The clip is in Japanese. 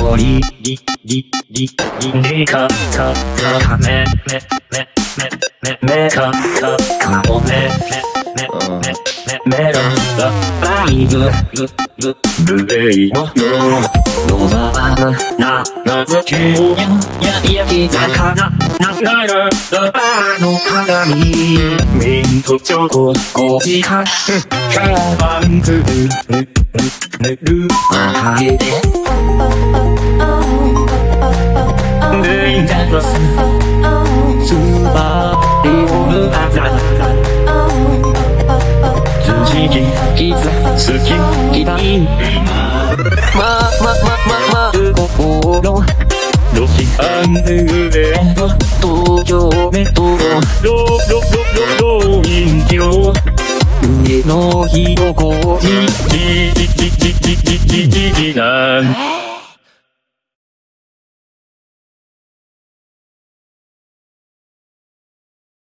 よりかめかおメロンがバイブルレイの野沢なずきやき魚流れたバーの鏡ミントチョコ5時間カバンくるあげてレインダンススーパーリオルアザ辻木キズ好き嫌いる心ロシアンルレンド東京メトロ人形上のひよこじなん